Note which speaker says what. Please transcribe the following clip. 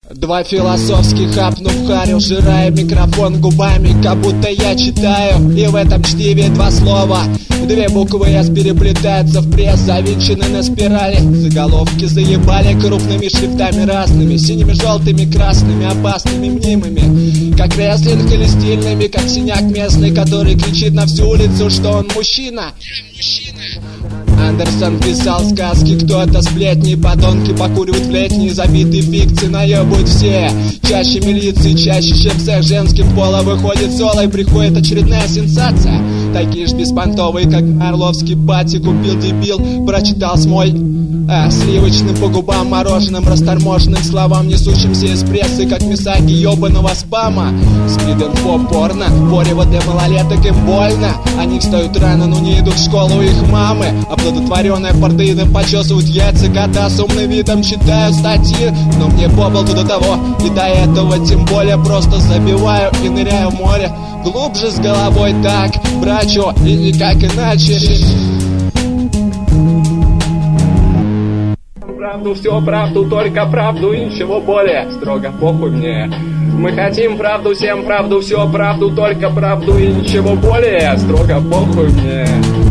Speaker 1: Два философски хапнув харю, жирая микрофон губами, как будто я читаю. И в этом чтиве два слова, две буквы S переплетаются в пресс, завинчены на спирали. Заголовки заебали крупными шрифтами разными, синими, желтыми, красными, опасными, мнимыми, как рестлинг или стильными, как синяк местный, который кричит на всю улицу, что он мужчина. Андерсон писал сказки, кто-то сплетни, подонки покуривают в летние, забитые фикции, наебут все. Чаще милиции, чаще, чем всех женским пола выходит соло, и приходит очередная сенсация. Такие ж беспонтовые, как Орловский пати, купил дебил, прочитал смой. Сливочным по губам, мороженым, расторможенным словам, несущимся из прессы, как мисаги ёбаного спама. Спид-инфо, порно, порево для малолеток, им больно. Они встают рано, но не идут в школу, их мамы оплодотворенные портеидом почесывают яйца кота, с умным видом читаю статьи. Но мне поболту до того, и до этого тем более, просто забиваю и ныряю в море. Глубже с головой так, брачу, и никак иначе. Правду, все правду, только правду и ничего более. Строго похуй мне. Мы хотим правду, всем правду, все правду, только правду и ничего более. Строго похуй мне.